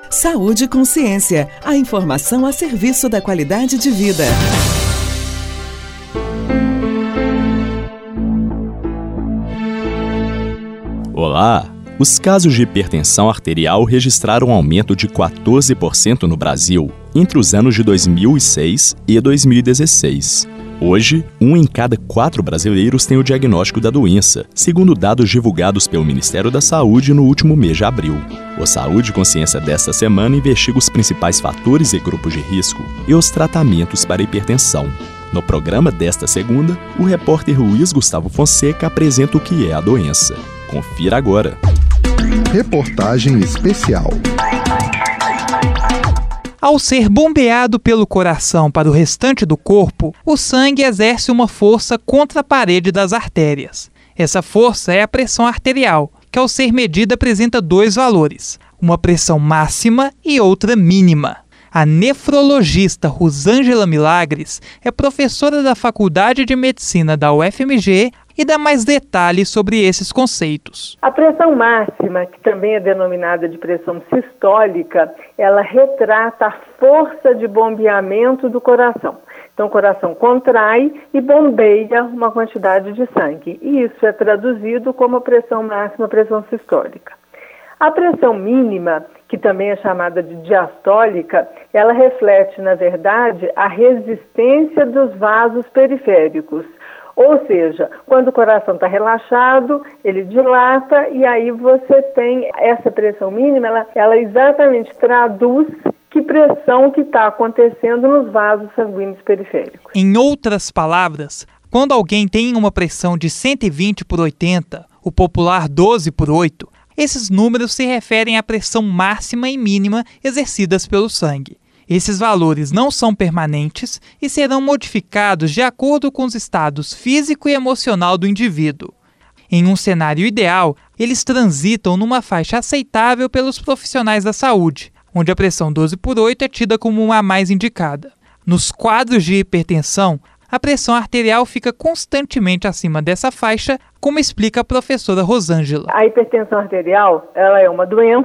Saúde e Consciência, a informação a serviço da qualidade de vida. Olá! Os casos de hipertensão arterial registraram um aumento de 14% no Brasil entre os anos de 2006 e 2016. Hoje, 1 em cada 4 brasileiros tem o diagnóstico da doença, segundo dados divulgados pelo Ministério da Saúde no último mês de abril. O Saúde e Consciência desta semana investiga os principais fatores e grupos de risco e os tratamentos para a hipertensão. No programa desta segunda, o repórter Luiz Gustavo Fonseca apresenta o que é a doença. Confira agora. Reportagem especial. Ao ser bombeado pelo coração para o restante do corpo, o sangue exerce uma força contra a parede das artérias. Essa força é a pressão arterial, que ao ser medida apresenta 2 valores, uma pressão máxima e outra mínima. A nefrologista Rosângela Milagres é professora da Faculdade de Medicina da UFMG e dá mais detalhes sobre esses conceitos. A pressão máxima, que também é denominada de pressão sistólica, ela retrata a força de bombeamento do coração. Então, o coração contrai e bombeia uma quantidade de sangue. E isso é traduzido como a pressão máxima, a pressão sistólica. A pressão mínima, que também é chamada de diastólica, ela reflete, na verdade, a resistência dos vasos periféricos. Ou seja, quando o coração está relaxado, ele dilata e aí você tem essa pressão mínima, ela exatamente traduz que pressão que está acontecendo nos vasos sanguíneos periféricos. Em outras palavras, quando alguém tem uma pressão de 120/80, o popular 12/8, esses números se referem à pressão máxima e mínima exercidas pelo sangue. Esses valores não são permanentes e serão modificados de acordo com os estados físico e emocional do indivíduo. Em um cenário ideal, eles transitam numa faixa aceitável pelos profissionais da saúde, onde a pressão 12/8 é tida como a mais indicada. Nos quadros de hipertensão, a pressão arterial fica constantemente acima dessa faixa, como explica a professora Rosângela. A hipertensão arterial, ela é uma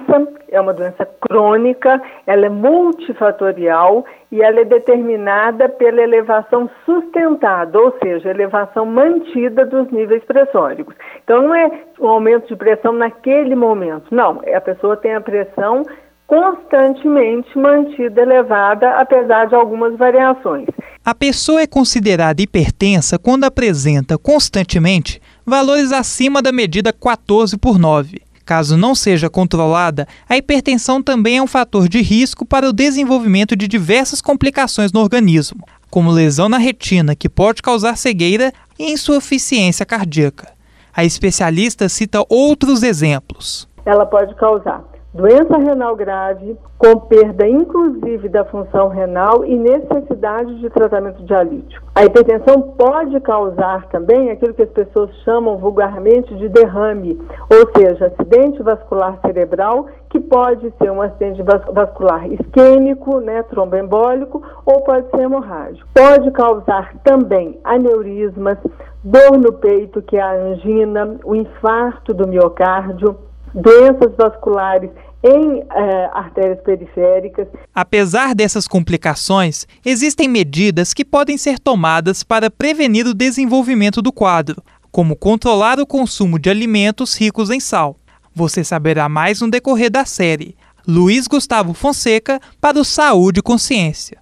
doença crônica, ela é multifatorial e ela é determinada pela elevação sustentada, ou seja, elevação mantida dos níveis pressóricos. Então não é um aumento de pressão naquele momento, não, a pessoa tem a pressão constantemente mantida elevada, apesar de algumas variações. A pessoa é considerada hipertensa quando apresenta constantemente valores acima da medida 14/9. Caso não seja controlada, a hipertensão também é um fator de risco para o desenvolvimento de diversas complicações no organismo, como lesão na retina, que pode causar cegueira, e insuficiência cardíaca. A especialista cita outros exemplos. Ela pode causar doença renal grave, com perda inclusive da função renal e necessidade de tratamento dialítico. A hipertensão pode causar também aquilo que as pessoas chamam vulgarmente de derrame, ou seja, acidente vascular cerebral, que pode ser um acidente vascular isquêmico, tromboembólico, ou pode ser hemorrágico. Pode causar também aneurismas, dor no peito, que é a angina, o infarto do miocárdio, doenças vasculares em artérias periféricas. Apesar dessas complicações, existem medidas que podem ser tomadas para prevenir o desenvolvimento do quadro, como controlar o consumo de alimentos ricos em sal. Você saberá mais no decorrer da série. Luiz Gustavo Fonseca para o Saúde e Consciência.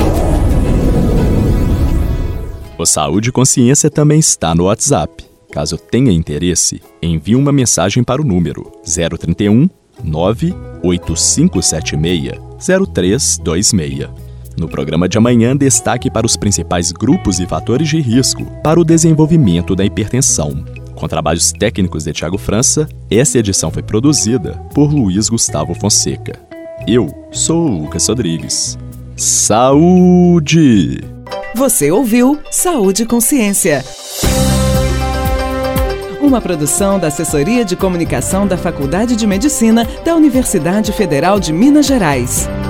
O Saúde e Consciência também está no WhatsApp. Caso tenha interesse, envie uma mensagem para o número 031 98576 0326. No programa de amanhã, destaque para os principais grupos e fatores de risco para o desenvolvimento da hipertensão. Com trabalhos técnicos de Thiago França, essa edição foi produzida por Luiz Gustavo Fonseca. Eu sou o Lucas Rodrigues. Saúde! Você ouviu Saúde e Consciência. Uma produção da Assessoria de Comunicação da Faculdade de Medicina da Universidade Federal de Minas Gerais.